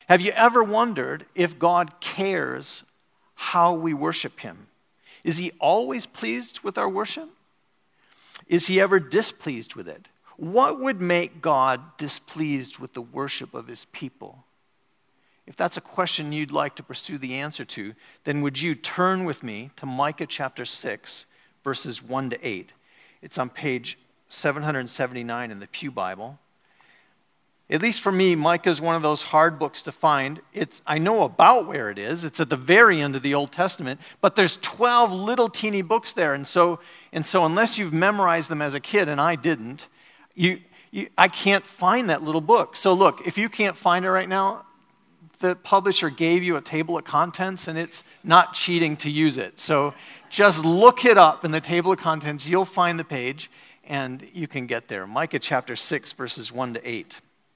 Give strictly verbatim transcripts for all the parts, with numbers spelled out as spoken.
Have you ever wondered if God cares how we worship him? Is he always pleased with our worship? Is he ever displeased with it? What would make God displeased with the worship of his people? If that's a question you'd like to pursue the answer to, then would you turn with me to Micah chapter six, verses one to eight. It's on page seven seventy-nine in the Pew Bible. At least for me, Micah is one of those hard books to find. It's I know about where it is. It's at the very end of the Old Testament, but there's twelve little teeny books there. And so, and so unless you've memorized them as a kid, and I didn't, you, you I can't find that little book. So look, if you can't find it right now, the publisher gave you a table of contents, and it's not cheating to use it. So just look it up in the table of contents. You'll find the page, and you can get there. Micah chapter six, verses one to eight.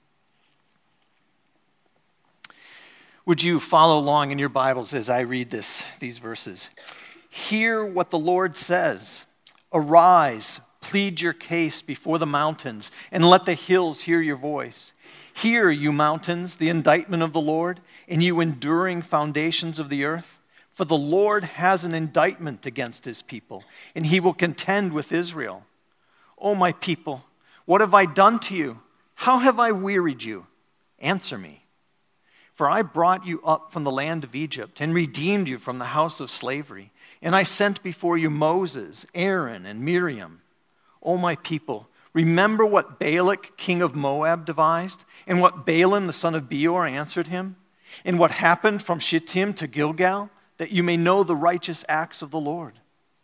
Would you follow along in your Bibles as I read this, these verses? Hear what the Lord says. Arise, plead your case before the mountains, and let the hills hear your voice. Hear, you mountains, the indictment of the Lord, and you enduring foundations of the earth. For the Lord has an indictment against his people, and he will contend with Israel. O my people, what have I done to you? How have I wearied you? Answer me. For I brought you up from the land of Egypt and redeemed you from the house of slavery. And I sent before you Moses, Aaron, and Miriam. O my people, remember what Balak, king of Moab, devised, and what Balaam, the son of Beor, answered him, and what happened from Shittim to Gilgal, that you may know the righteous acts of the Lord.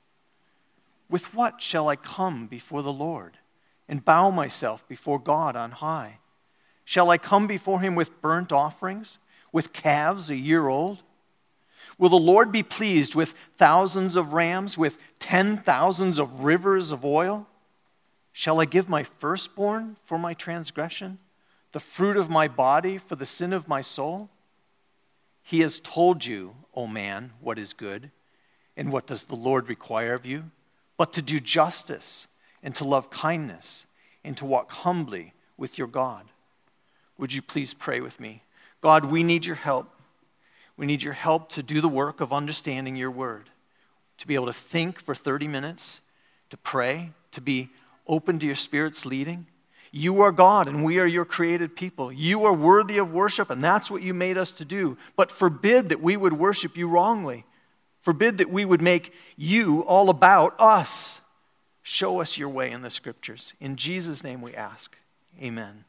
With what shall I come before the Lord and bow myself before God on high? Shall I come before him with burnt offerings, with calves a year old? Will the Lord be pleased with thousands of rams, with ten thousands of rivers of oil? Shall I give my firstborn for my transgression, the fruit of my body for the sin of my soul? He has told you, O man, what is good, and what does the Lord require of you, but to do justice, and to love kindness, and to walk humbly with your God. Would you please pray with me? God, we need your help. We need your help to do the work of understanding your word, to be able to think for thirty minutes, to pray, to be open to your Spirit's leading. You are God, and we are your created people. You are worthy of worship, and that's what you made us to do. But forbid that we would worship you wrongly. Forbid that we would make you all about us. Show us your way in the Scriptures. In Jesus' name we ask. Amen.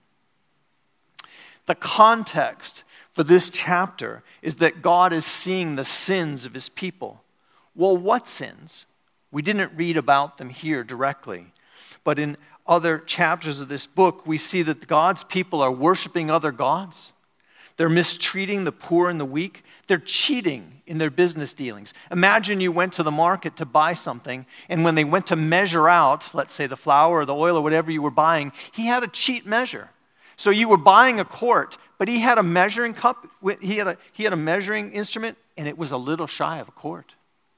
The context for this chapter is that God is seeing the sins of his people. Well, what sins? We didn't read about them here directly, but in other chapters of this book, we see that God's people are worshiping other gods. They're mistreating the poor and the weak. They're cheating in their business dealings. Imagine you went to the market to buy something, and when they went to measure out, let's say the flour or the oil or whatever you were buying, he had a cheat measure. So you were buying a quart, but he had a measuring cup, he had a, he had a measuring instrument, and it was a little shy of a quart.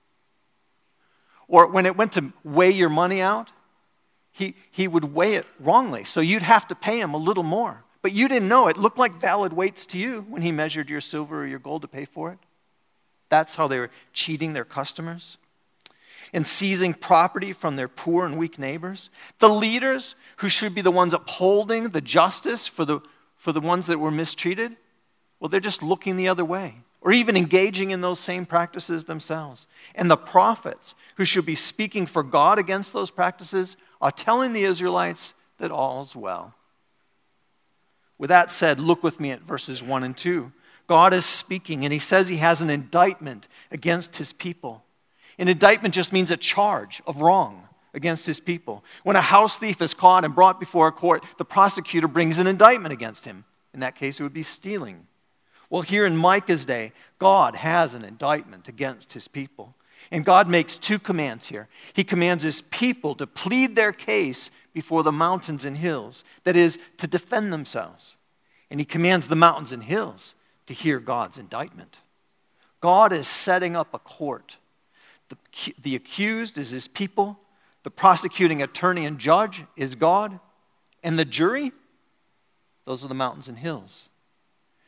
Or when it went to weigh your money out, he, he would weigh it wrongly. So you'd have to pay him a little more. But you didn't know. It looked like valid weights to you when he measured your silver or your gold to pay for it. That's how they were cheating their customers and seizing property from their poor and weak neighbors. The leaders who should be the ones upholding the justice for the, for the ones that were mistreated, well, they're just looking the other way or even engaging in those same practices themselves. And the prophets who should be speaking for God against those practices are telling the Israelites that all's well. With that said, look with me at verses one and two. God is speaking, and he says he has an indictment against his people. An indictment just means a charge of wrong against his people. When a house thief is caught and brought before a court, the prosecutor brings an indictment against him. In that case, it would be stealing. Well, here in Micah's day, God has an indictment against his people. And God makes two commands here. He commands his people to plead their case before the mountains and hills. That is, to defend themselves. And he commands the mountains and hills to hear God's indictment. God is setting up a court. The, the accused is his people. The prosecuting attorney and judge is God. And the jury, those are the mountains and hills.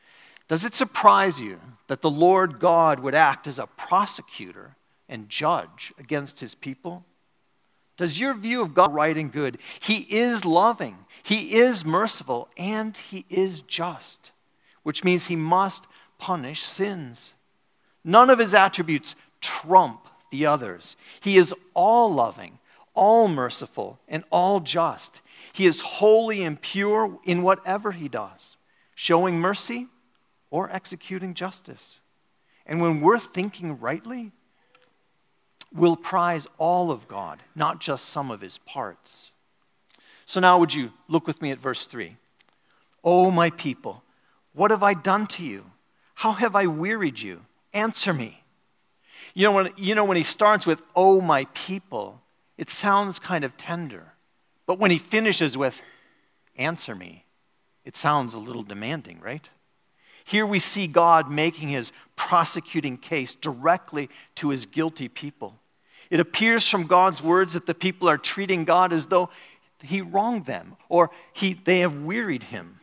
Does it surprise you that the Lord God would act as a prosecutor and judge against his people? Does your view of God right and good? He is loving, he is merciful, and he is just, which means he must punish sins. None of his attributes trump the others. He is all loving, all merciful, and all just. He is holy and pure in whatever he does, showing mercy or executing justice. And when we're thinking rightly, we'll prize all of God, not just some of his parts. So now would you look with me at verse three? "O my people, what have I done to you? How have I wearied you? Answer me." You know, when, you know, when he starts with, "Oh, my people," it sounds kind of tender. But when he finishes with, "Answer me," it sounds a little demanding, right? Here we see God making his prosecuting case directly to his guilty people. It appears from God's words that the people are treating God as though he wronged them or he, they have wearied him.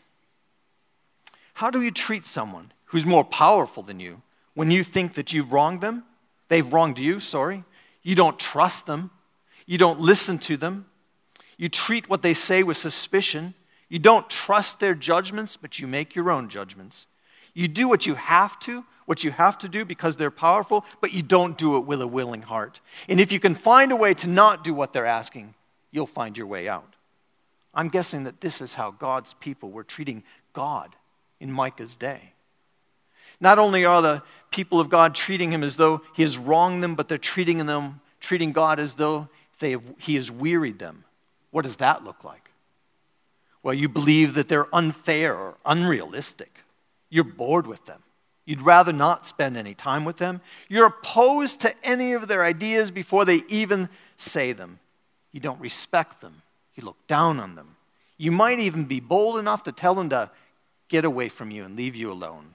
How do you treat someone who's more powerful than you when you think that you've wronged them? They've wronged you, sorry. You don't trust them. You don't listen to them. You treat what they say with suspicion. You don't trust their judgments, but you make your own judgments. You do what you have to, what you have to do because they're powerful, but you don't do it with a willing heart. And if you can find a way to not do what they're asking, you'll find your way out. I'm guessing that this is how God's people were treating God in Micah's day. Not only are the people of God treating him as though he has wronged them, but they're treating them, treating God as though they have, he has wearied them. What does that look like? Well, you believe that they're unfair or unrealistic. You're bored with them. You'd rather not spend any time with them. You're opposed to any of their ideas before they even say them. You don't respect them. You look down on them. You might even be bold enough to tell them to get away from you and leave you alone.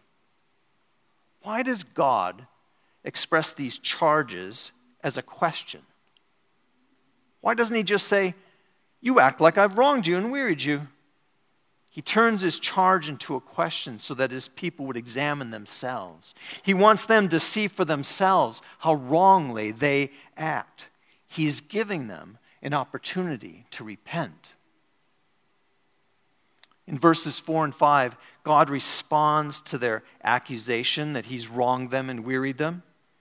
Why does God express these charges as a question? Why doesn't he just say, "You act like I've wronged you and wearied you"? He turns his charge into a question so that his people would examine themselves. He wants them to see for themselves how wrongly they act. He's giving them an opportunity to repent. In verses four and five, God responds to their accusation that he's wronged them and wearied them.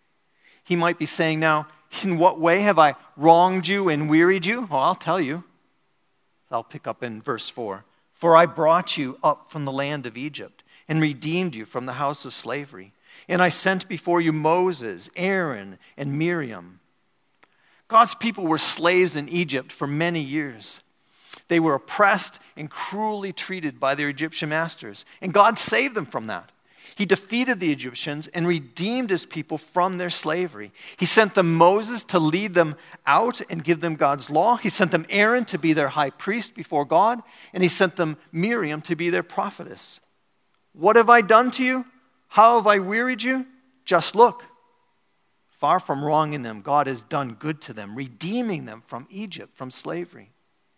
He might be saying, "Now, in what way have I wronged you and wearied you?" Well, I'll tell you. I'll pick up in verse four. "For I brought you up from the land of Egypt and redeemed you from the house of slavery. And I sent before you Moses, Aaron, and Miriam." God's people were slaves in Egypt for many years. They were oppressed and cruelly treated by their Egyptian masters. And God saved them from that. He defeated the Egyptians and redeemed his people from their slavery. He sent them Moses to lead them out and give them God's law. He sent them Aaron to be their high priest before God. And he sent them Miriam to be their prophetess. What have I done to you? How have I wearied you? Just look. Far from wronging them, God has done good to them, redeeming them from Egypt, from slavery.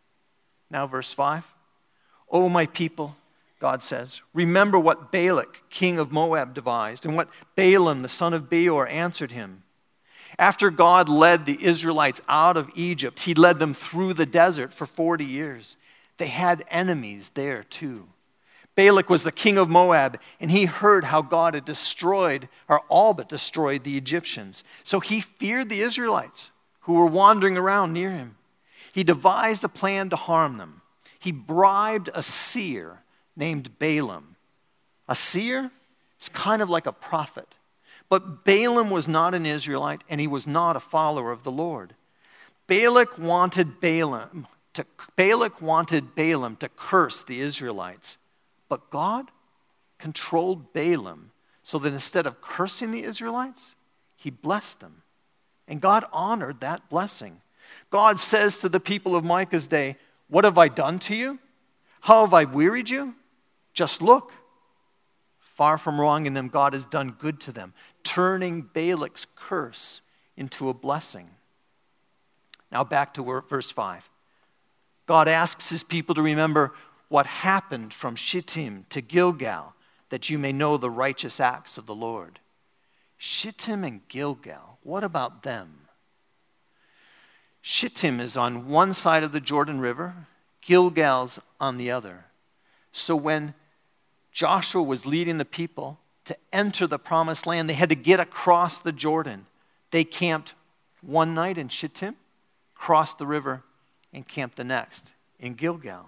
Now verse five. "O my people," God says, "remember what Balak, king of Moab, devised, and what Balaam, the son of Beor, answered him. After God led the Israelites out of Egypt, he led them through the desert for forty years. They had enemies there too. Balak was the king of Moab, and he heard how God had destroyed, or all but destroyed, the Egyptians. So he feared the Israelites who were wandering around near him. He devised a plan to harm them. He bribed a seer named Balaam. A seer is kind of like a prophet. But Balaam was not an Israelite, and he was not a follower of the Lord. Balak wanted Balaam to, Balak wanted Balaam to curse the Israelites. But God controlled Balaam so that instead of cursing the Israelites, he blessed them. And God honored that blessing. God says to the people of Micah's day, "What have I done to you? How have I wearied you? Just look." Far from wronging them, God has done good to them, turning Balak's curse into a blessing. Now back to verse five. God asks his people to remember what happened from Shittim to Gilgal, that you may know the righteous acts of the Lord. Shittim and Gilgal, what about them? Shittim is on one side of the Jordan River, Gilgal's on the other. So when Joshua was leading the people to enter the promised land, they had to get across the Jordan. They camped one night in Shittim, crossed the river, and camped the next in Gilgal.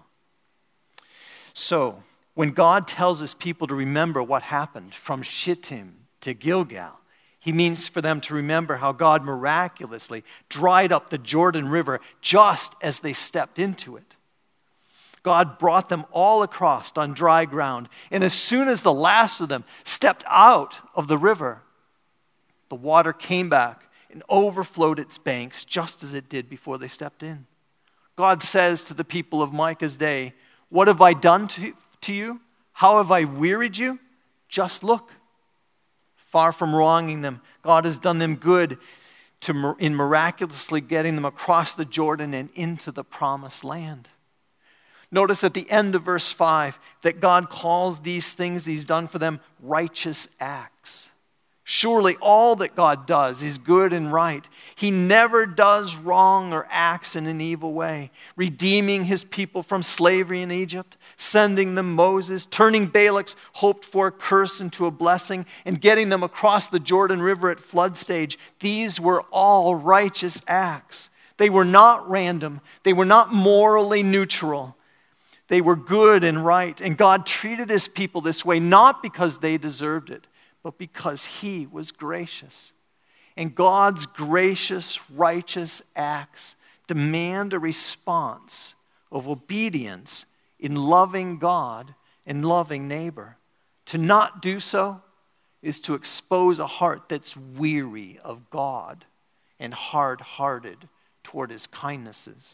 So when God tells his people to remember what happened from Shittim to Gilgal, he means for them to remember how God miraculously dried up the Jordan River just as they stepped into it. God brought them all across on dry ground, and as soon as the last of them stepped out of the river, the water came back and overflowed its banks just as it did before they stepped in. God says to the people of Micah's day, "What have I done to, to you? How have I wearied you? Just look." Far from wronging them, God has done them good to, in miraculously getting them across the Jordan and into the promised land. Notice at the end of verse five that God calls these things he's done for them righteous acts. Surely all that God does is good and right. He never does wrong or acts in an evil way, redeeming his people from slavery in Egypt, sending them Moses, turning Balak's hoped-for curse into a blessing, and getting them across the Jordan River at flood stage. These were all righteous acts. They were not random. They were not morally neutral. They were good and right. And God treated his people this way, not because they deserved it, but because he was gracious. And God's gracious, righteous acts demand a response of obedience in loving God and loving neighbor. To not do so is to expose a heart that's weary of God and hard-hearted toward his kindnesses.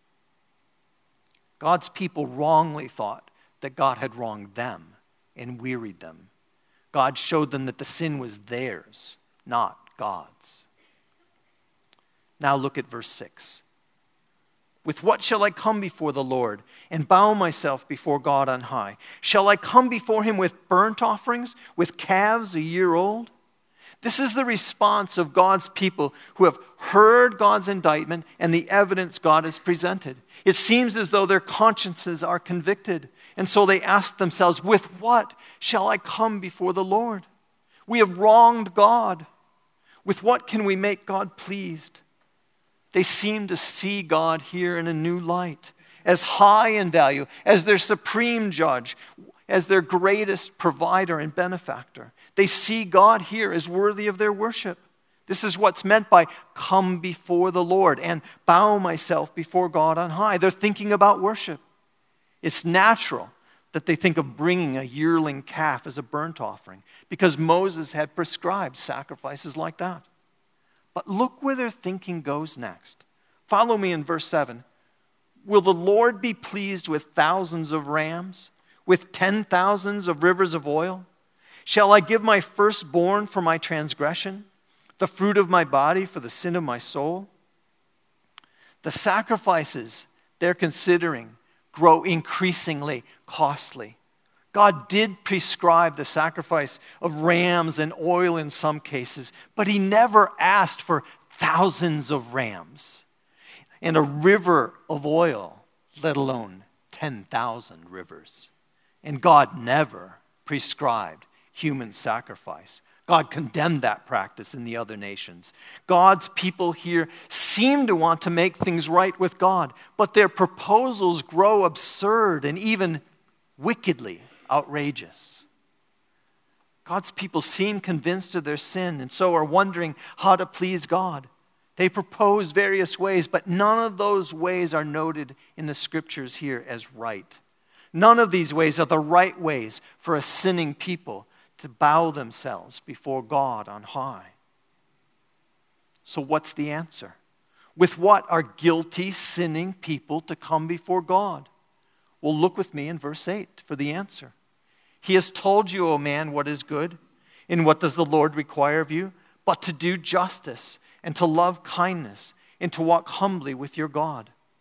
God's people wrongly thought that God had wronged them and wearied them. God showed them that the sin was theirs, not God's. Now look at verse six. With what shall I come before the Lord and bow myself before God on high? Shall I come before him with burnt offerings, with calves a year old? This is the response of God's people who have heard God's indictment and the evidence God has presented. It seems as though their consciences are convicted, and so they ask themselves, with what shall I come before the Lord? We have wronged God. With what can we make God pleased? They seem to see God here in a new light, as high in value, as their supreme judge, as their greatest provider and benefactor. They see God here as worthy of their worship. This is what's meant by come before the Lord and bow myself before God on high. They're thinking about worship. It's natural that they think of bringing a yearling calf as a burnt offering because Moses had prescribed sacrifices like that. But look where their thinking goes next. Follow me in verse seven. Will the Lord be pleased with thousands of rams, with ten thousands of rivers of oil? Shall I give my firstborn for my transgression, the fruit of my body for the sin of my soul? The sacrifices they're considering grow increasingly costly. God did prescribe the sacrifice of rams and oil in some cases, but he never asked for thousands of rams and a river of oil, let alone ten thousand rivers. And God never prescribed human sacrifice. God condemned that practice in the other nations. God's people here seem to want to make things right with God, but their proposals grow absurd and even wickedly outrageous. God's people seem convinced of their sin and so are wondering how to please God. They propose various ways, but none of those ways are noted in the scriptures here as right. None of these ways are the right ways for a sinning people to bow themselves before God on high. So what's the answer? With what are guilty, sinning people to come before God? Well, look with me in verse eight for the answer. He has told you, O man, what is good, and what does the Lord require of you? But to do justice, and to love kindness, and to walk humbly with your God.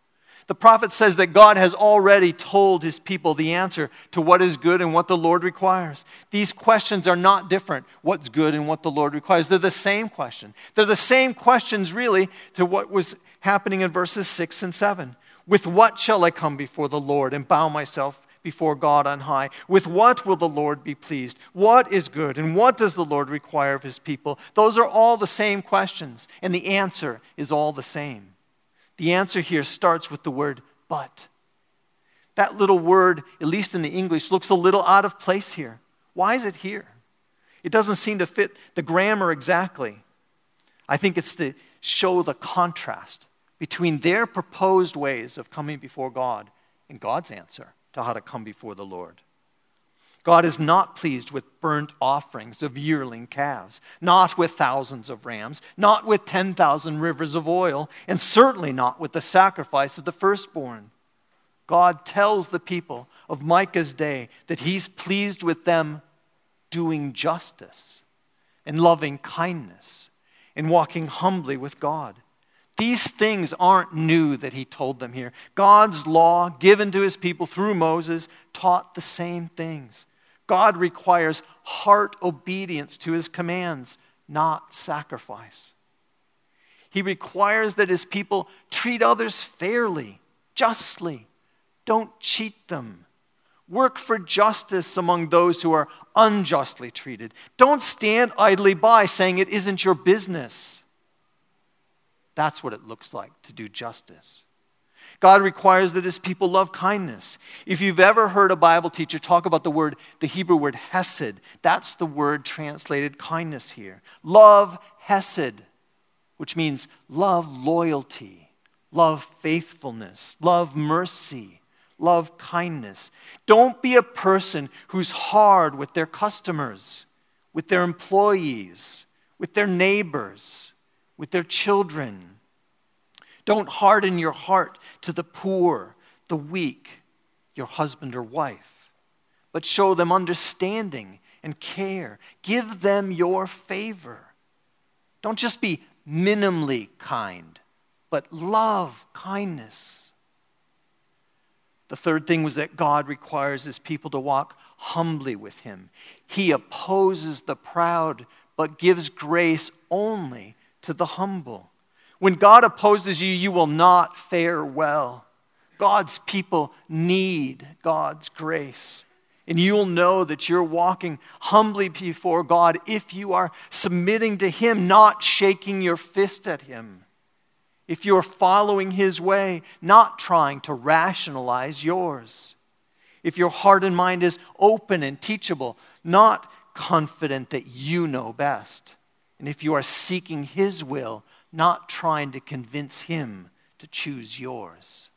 The prophet says that God has already told his people the answer to what is good and what the Lord requires. These questions are not different, what's good and what the Lord requires. They're the same question. They're the same questions, really, to what was happening in verses six and seven. With what shall I come before the Lord and bow myself before God on high? With what will the Lord be pleased? What is good and what does the Lord require of his people? Those are all the same questions, and the answer is all the same. The answer here starts with the word but. That little word, at least in the English, looks a little out of place here. Why is it here? It doesn't seem to fit the grammar exactly. I think it's to show the contrast between their proposed ways of coming before God and God's answer to how to come before the Lord. God is not pleased with burnt offerings of yearling calves, not with thousands of rams, not with ten thousand rivers of oil, and certainly not with the sacrifice of the firstborn. God tells the people of Micah's day that he's pleased with them doing justice and loving kindness and walking humbly with God. These things aren't new that he told them here. God's law given to his people through Moses taught the same things. God requires heart obedience to his commands, not sacrifice. He requires that his people treat others fairly, justly. Don't cheat them. Work for justice among those who are unjustly treated. Don't stand idly by saying it isn't your business. That's what it looks like to do justice. God requires that his people love kindness. If you've ever heard a Bible teacher talk about the word, the Hebrew word hesed, that's the word translated kindness here. Love hesed, which means love loyalty, love faithfulness, love mercy, love kindness. Don't be a person who's hard with their customers, with their employees, with their neighbors, with their children. Don't harden your heart to the poor, the weak, your husband or wife, but show them understanding and care. Give them your favor. Don't just be minimally kind, but love kindness. The third thing was that God requires his people to walk humbly with him. He opposes the proud, but gives grace only to the humble. When God opposes you, you will not fare well. God's people need God's grace. And you'll know that you're walking humbly before God if you are submitting to him, not shaking your fist at him. If you're following his way, not trying to rationalize yours. If your heart and mind is open and teachable, not confident that you know best. And if you are seeking his will, not trying to convince him to choose yours.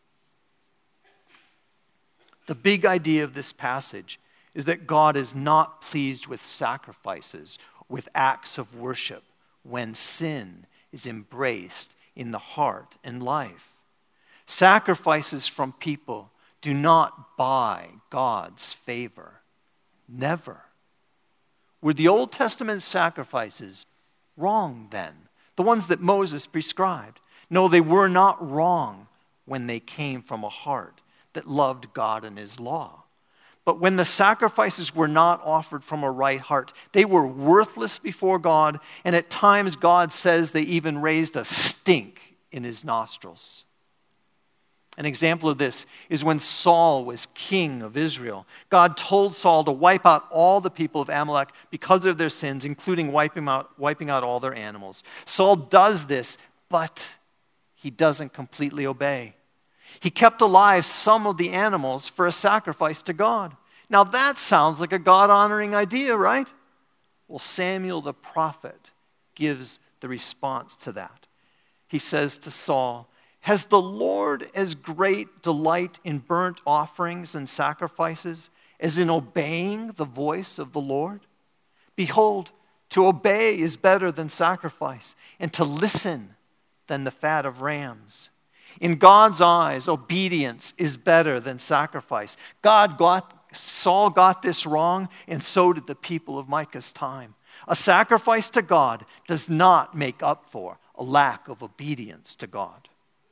The big idea of this passage is that God is not pleased with sacrifices, with acts of worship, when sin is embraced in the heart and life. Sacrifices from people do not buy God's favor. Never. Were the Old Testament sacrifices wrong then? The ones that Moses prescribed. No, they were not wrong when they came from a heart that loved God and his law. But when the sacrifices were not offered from a right heart, they were worthless before God, and at times God says they even raised a stink in his nostrils. An example of this is when Saul was king of Israel. God told Saul to wipe out all the people of Amalek because of their sins, including wiping out, wiping out all their animals. Saul does this, but he doesn't completely obey. He kept alive some of the animals for a sacrifice to God. Now that sounds like a God-honoring idea, right? Well, Samuel the prophet gives the response to that. He says to Saul, "Has the Lord as great delight in burnt offerings and sacrifices as in obeying the voice of the Lord? Behold, to obey is better than sacrifice, and to listen than the fat of rams. In God's eyes, obedience is better than sacrifice." God got, Saul got this wrong, and so did the people of Micah's time. A sacrifice to God does not make up for a lack of obedience to God.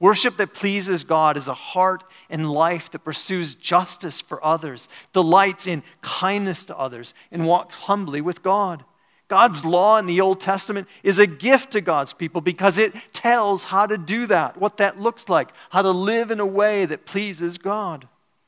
Worship that pleases God is a heart and life that pursues justice for others, delights in kindness to others, and walks humbly with God. God's law in the Old Testament is a gift to God's people because it tells how to do that, what that looks like, how to live in a way that pleases God.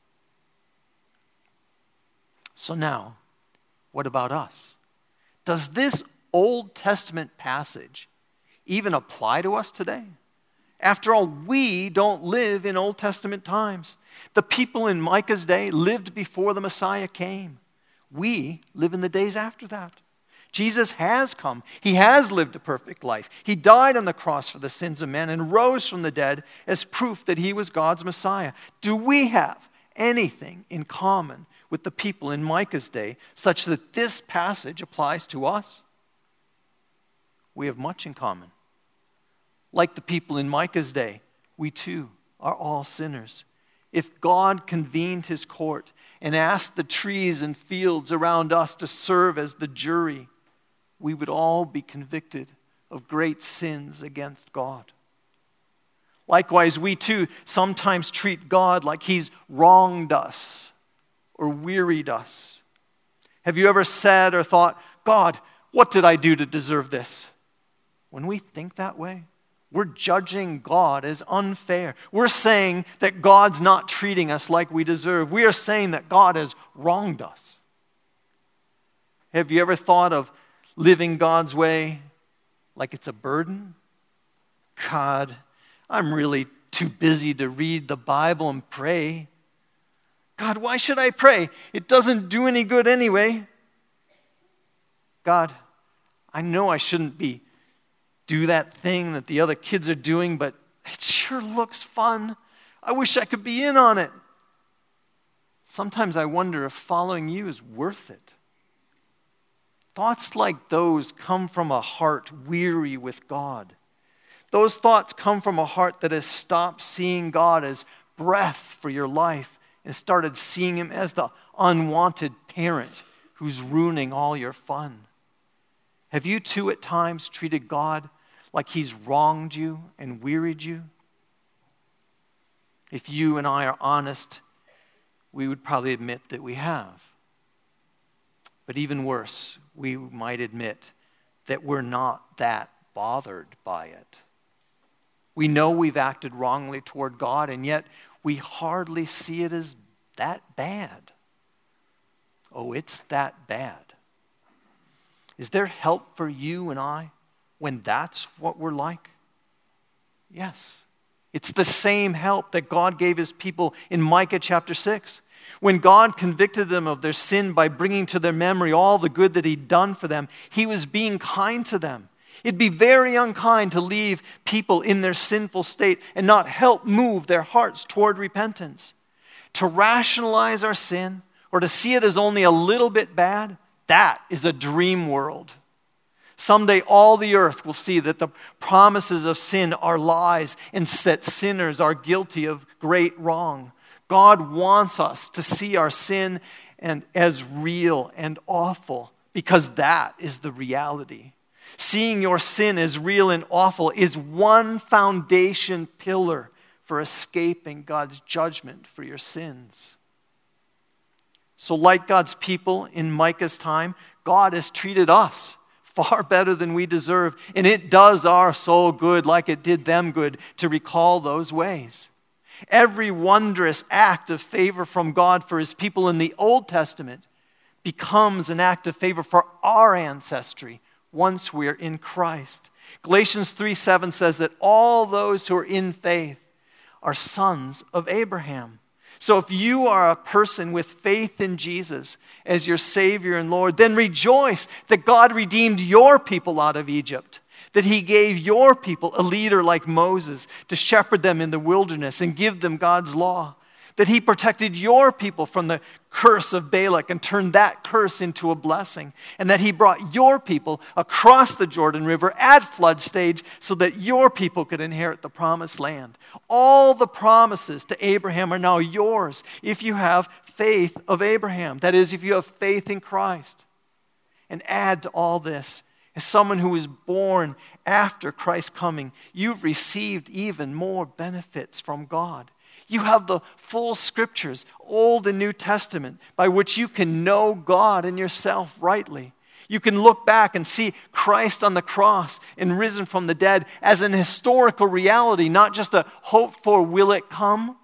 So now, what about us? Does this Old Testament passage even apply to us today? After all, we don't live in Old Testament times. The people in Micah's day lived before the Messiah came. We live in the days after that. Jesus has come. He has lived a perfect life. He died on the cross for the sins of men and rose from the dead as proof that he was God's Messiah. Do we have anything in common with the people in Micah's day such that this passage applies to us? We have much in common. Like the people in Micah's day, we too are all sinners. If God convened his court and asked the trees and fields around us to serve as the jury, we would all be convicted of great sins against God. Likewise, we too sometimes treat God like he's wronged us or wearied us. Have you ever said or thought, God, what did I do to deserve this? When we think that way, we're judging God as unfair. We're saying that God's not treating us like we deserve. We are saying that God has wronged us. Have you ever thought of living God's way like it's a burden? God, I'm really too busy to read the Bible and pray. God, why should I pray? It doesn't do any good anyway. God, I know I shouldn't be do that thing that the other kids are doing, but it sure looks fun. I wish I could be in on it. Sometimes I wonder if following you is worth it. Thoughts like those come from a heart weary with God. Those thoughts come from a heart that has stopped seeing God as breath for your life and started seeing him as the unwanted parent who's ruining all your fun. Have you too at times treated God like he's wronged you and wearied you? If you and I are honest, we would probably admit that we have. But even worse, we might admit that we're not that bothered by it. We know we've acted wrongly toward God, and yet we hardly see it as that bad. Oh, it's that bad. Is there help for you and I when that's what we're like? Yes. It's the same help that God gave his people in Micah chapter six. When God convicted them of their sin by bringing to their memory all the good that he'd done for them, he was being kind to them. It'd be very unkind to leave people in their sinful state and not help move their hearts toward repentance. To rationalize our sin or to see it as only a little bit bad, that is a dream world. Someday all the earth will see that the promises of sin are lies and that sinners are guilty of great wrong. God wants us to see our sin and as real and awful because that is the reality. Seeing your sin as real and awful is one foundation pillar for escaping God's judgment for your sins. So like God's people in Micah's time, God has treated us far better than we deserve. And it does our soul good like it did them good to recall those ways. Every wondrous act of favor from God for his people in the Old Testament becomes an act of favor for our ancestry once we're in Christ. Galatians three seven says that all those who are in faith are sons of Abraham. So if you are a person with faith in Jesus as your Savior and Lord, then rejoice that God redeemed your people out of Egypt, that he gave your people a leader like Moses to shepherd them in the wilderness and give them God's law, that he protected your people from the curse of Balak and turned that curse into a blessing, and that he brought your people across the Jordan River at flood stage so that your people could inherit the promised land. All the promises to Abraham are now yours if you have faith of Abraham. That is, if you have faith in Christ. And add to all this As someone who was born after Christ's coming, you've received even more benefits from God. You have the full scriptures, Old and New Testament, by which you can know God and yourself rightly. You can look back and see Christ on the cross and risen from the dead as an historical reality, not just a hope for will it come.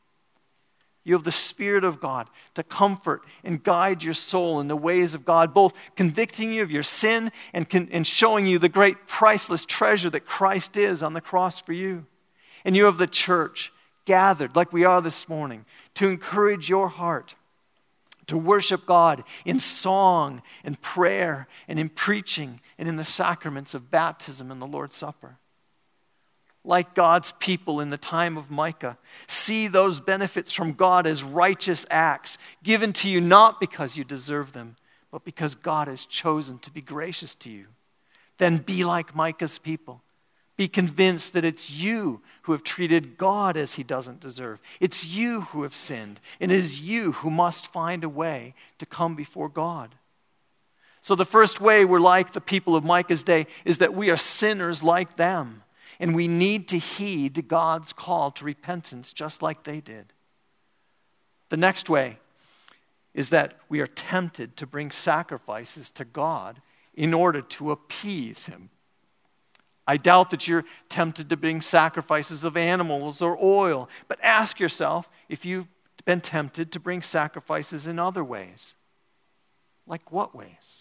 You have the Spirit of God to comfort and guide your soul in the ways of God, both convicting you of your sin and, con- and showing you the great priceless treasure that Christ is on the cross for you. And you have the church gathered like we are this morning to encourage your heart to worship God in song and prayer and in preaching and in the sacraments of baptism and the Lord's Supper. Like God's people in the time of Micah, see those benefits from God as righteous acts given to you not because you deserve them, but because God has chosen to be gracious to you. Then be like Micah's people. Be convinced that it's you who have treated God as he doesn't deserve. It's you who have sinned, and it is you who must find a way to come before God. So the first way we're like the people of Micah's day is that we are sinners like them. And we need to heed God's call to repentance just like they did. The next way is that we are tempted to bring sacrifices to God in order to appease him. I doubt that you're tempted to bring sacrifices of animals or oil, but ask yourself if you've been tempted to bring sacrifices in other ways. Like what ways?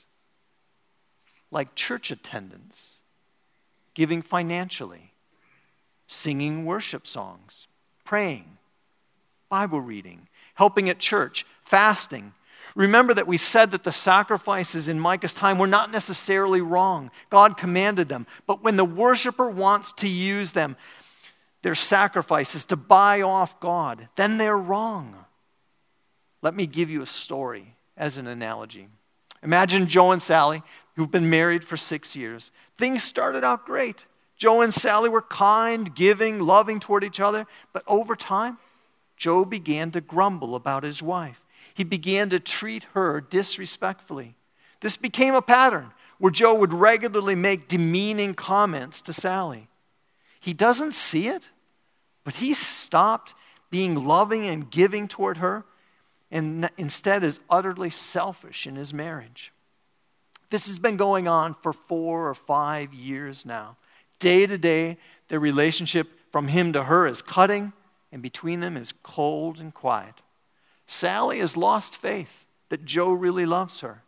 Like church attendance, giving financially, singing worship songs, praying, Bible reading, helping at church, fasting. Remember that we said that the sacrifices in Micah's time were not necessarily wrong. God commanded them. But when the worshiper wants to use them, their sacrifices, to buy off God, then they're wrong. Let me give you a story as an analogy. Imagine Joe and Sally, who've been married for six years. Things started out great. Joe and Sally were kind, giving, loving toward each other. But over time, Joe began to grumble about his wife. He began to treat her disrespectfully. This became a pattern where Joe would regularly make demeaning comments to Sally. He doesn't see it, but he stopped being loving and giving toward her and instead is utterly selfish in his marriage. This has been going on for four or five years now. Day to day, their relationship from him to her is cutting, and between them is cold and quiet. Sally has lost faith that Joe really loves her.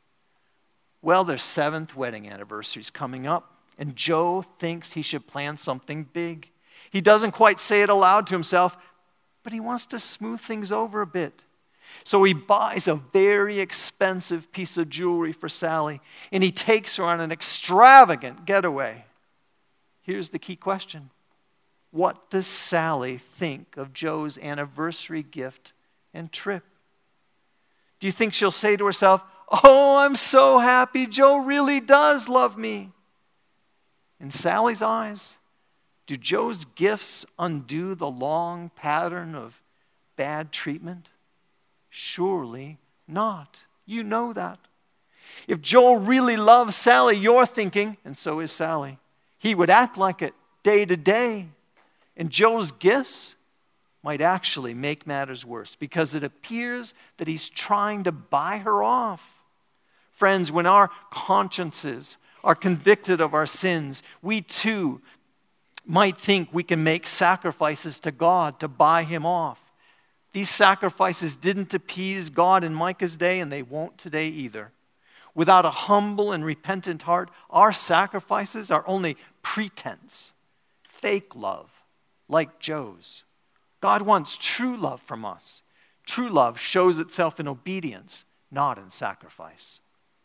Well, their seventh wedding anniversary is coming up, and Joe thinks he should plan something big. He doesn't quite say it aloud to himself, but he wants to smooth things over a bit. So he buys a very expensive piece of jewelry for Sally, and he takes her on an extravagant getaway. Here's the key question. What does Sally think of Joe's anniversary gift and trip? Do you think she'll say to herself, "Oh, I'm so happy, Joe really does love me"? In Sally's eyes, do Joe's gifts undo the long pattern of bad treatment? Surely not. You know that. If Joe really loves Sally, you're thinking, and so is Sally, he would act like it day to day. And Joe's gifts might actually make matters worse because it appears that he's trying to buy her off. Friends, when our consciences are convicted of our sins, we too might think we can make sacrifices to God to buy him off. These sacrifices didn't appease God in Micah's day, and they won't today either. Without a humble and repentant heart, our sacrifices are only pretense, fake love, like Joe's. God wants true love from us. True love shows itself in obedience, not in sacrifice.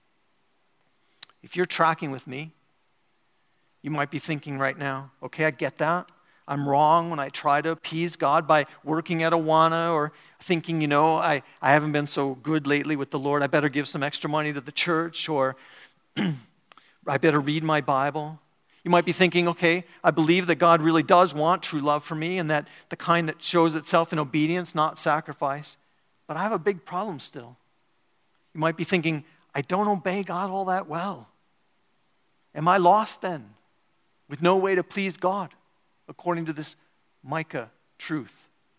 If you're tracking with me, you might be thinking right now, okay, I get that. I'm wrong when I try to appease God by working at Awana or thinking, you know, I, I haven't been so good lately with the Lord. I better give some extra money to the church, or I better read my Bible. You might be thinking, okay, I believe that God really does want true love for me and that the kind that shows itself in obedience, not sacrifice. But I have a big problem still. You might be thinking, I don't obey God all that well. Am I lost then, with no way to please God, according to this Micah truth?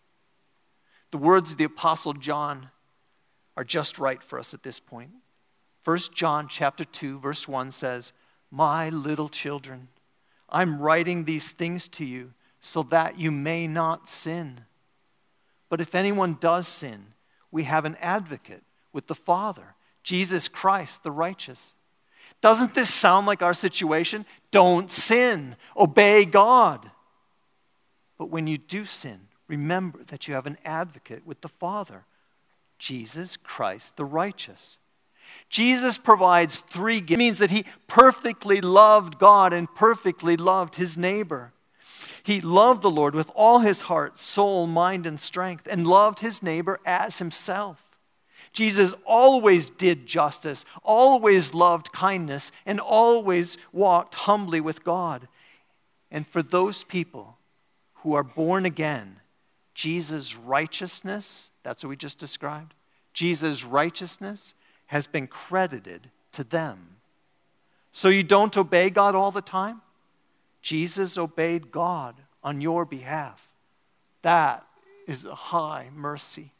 The words of the Apostle John are just right for us at this point. First John chapter two, verse one says, "My little children, I'm writing these things to you so that you may not sin. But if anyone does sin, we have an advocate with the Father, Jesus Christ the righteous." Doesn't this sound like our situation? Don't sin. Obey God. But when you do sin, remember that you have an advocate with the Father, Jesus Christ the righteous. Jesus provides three gifts. It means that he perfectly loved God and perfectly loved his neighbor. He loved the Lord with all his heart, soul, mind, and strength, and loved his neighbor as himself. Jesus always did justice, always loved kindness, and always walked humbly with God. And for those people who are born again, Jesus' righteousness, that's what we just described, Jesus' righteousness has been credited to them. So you don't obey God all the time? Jesus obeyed God on your behalf. That is a high mercy.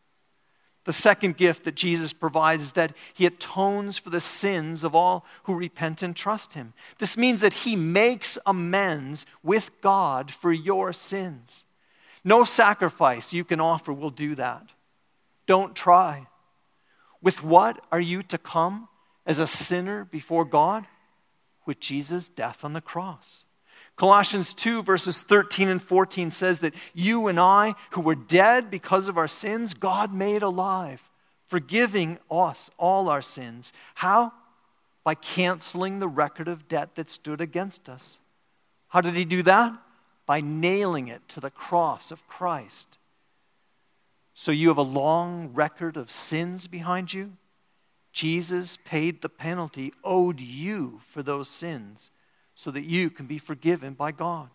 The second gift that Jesus provides is that he atones for the sins of all who repent and trust him. This means that he makes amends with God for your sins. No sacrifice you can offer will do that. Don't try. With what are you to come as a sinner before God? With Jesus' death on the cross. Colossians two verses thirteen and fourteen says that you and I, who were dead because of our sins, God made alive, forgiving us all our sins. How? By canceling the record of debt that stood against us. How did he do that? By nailing it to the cross of Christ. So you have a long record of sins behind you? Jesus paid the penalty owed you for those sins, so that you can be forgiven by God.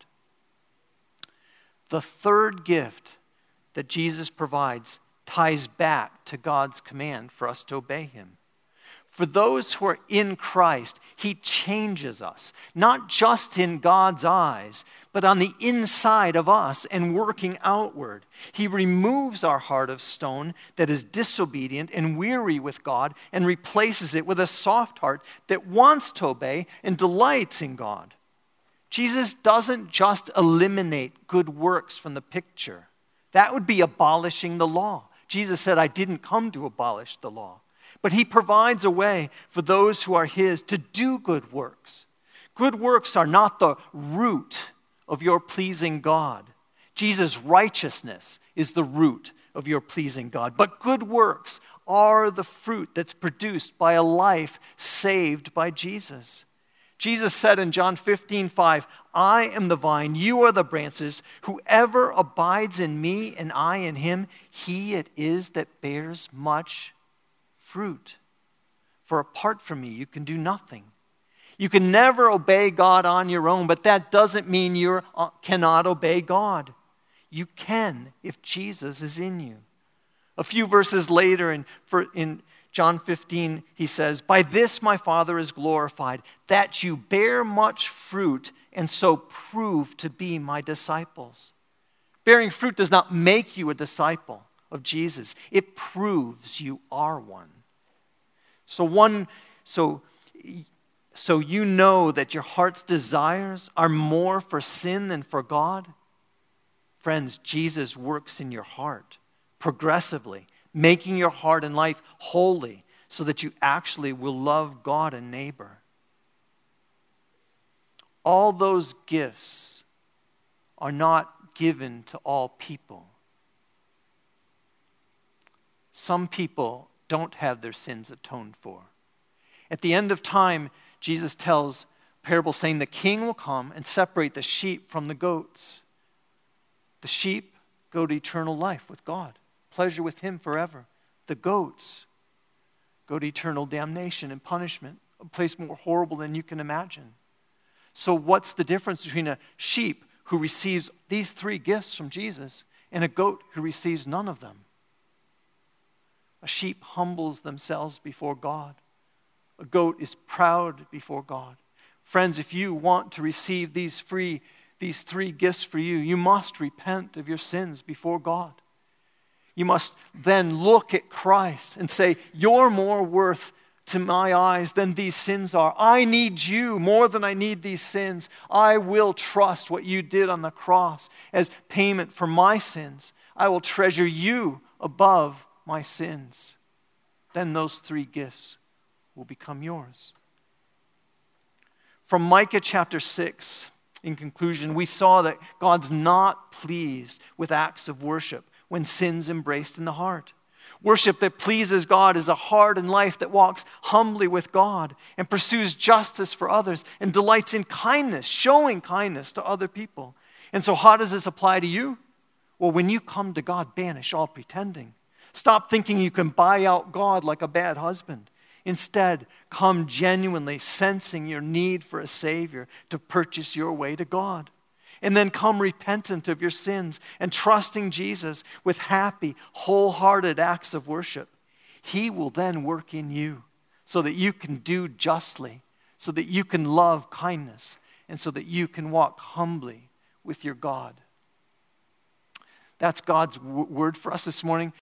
The third gift that Jesus provides ties back to God's command for us to obey him. For those who are in Christ, he changes us, not just in God's eyes, but on the inside of us and working outward. He removes our heart of stone that is disobedient and weary with God and replaces it with a soft heart that wants to obey and delights in God. Jesus doesn't just eliminate good works from the picture. That would be abolishing the law. Jesus said, "I didn't come to abolish the law." But he provides a way for those who are his to do good works. Good works are not the root of your pleasing God. Jesus' righteousness is the root of your pleasing God. But good works are the fruit that's produced by a life saved by Jesus. Jesus said in John fifteen five, "I am the vine, you are the branches. Whoever abides in me and I in him, he it is that bears much fruit. For apart from me, you can do nothing." You can never obey God on your own, but that doesn't mean you cannot obey God. You can if Jesus is in you. A few verses later in, in John fifteen, he says, "By this my Father is glorified, that you bear much fruit and so prove to be my disciples." Bearing fruit does not make you a disciple of Jesus. It proves you are one. So one, so, so you know that your heart's desires are more for sin than for God? Friends, Jesus works in your heart progressively, making your heart and life holy so that you actually will love God and neighbor. All those gifts are not given to all people. Some people don't have their sins atoned for. At the end of time, Jesus tells a parable saying the king will come and separate the sheep from the goats. The sheep go to eternal life with God, pleasure with him forever. The goats go to eternal damnation and punishment, a place more horrible than you can imagine. So what's the difference between a sheep who receives these three gifts from Jesus and a goat who receives none of them? A sheep humbles themselves before God. A goat is proud before God. Friends, if you want to receive these free, these three gifts for you, you must repent of your sins before God. You must then look at Christ and say, you're more worth to my eyes than these sins are. I need you more than I need these sins. I will trust what you did on the cross as payment for my sins. I will treasure you above my sins. Then those three gifts will become yours. From Micah chapter six, in conclusion, we saw that God's not pleased with acts of worship when sin's embraced in the heart. Worship that pleases God is a heart and life that walks humbly with God and pursues justice for others and delights in kindness, showing kindness to other people. And so how does this apply to you? Well, when you come to God, banish all pretending. Stop thinking you can buy out God like a bad husband. Instead, come genuinely sensing your need for a Savior to purchase your way to God. And then come repentant of your sins and trusting Jesus with happy, wholehearted acts of worship. He will then work in you so that you can do justly, so that you can love kindness, and so that you can walk humbly with your God. That's God's w- word for us this morning.